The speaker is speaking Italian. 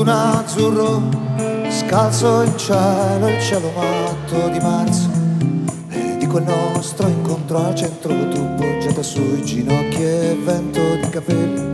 un azzurro scalzo in cielo, il cielo matto di marzo, e di quel nostro incontro al centro, tu poggiata sui ginocchi e vento di capelli.